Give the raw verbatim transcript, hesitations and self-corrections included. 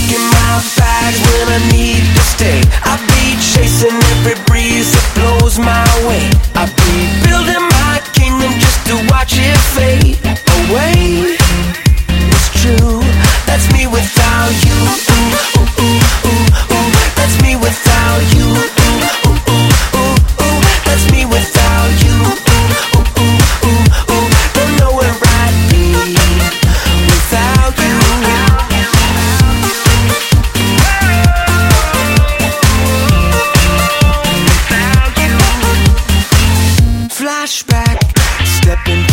packing my bags when I need to stay. I be chasing every breeze that blows my way. I be building my kingdom just to watch it fade away. It's true, that's me without you. Ooh, ooh, ooh, ooh, ooh. That's me without you. Ooh, ooh, ooh, ooh, ooh. That's me without you. Ooh, ooh, ooh, ooh, ooh. Don't know where I'd be without you. Flashback, step into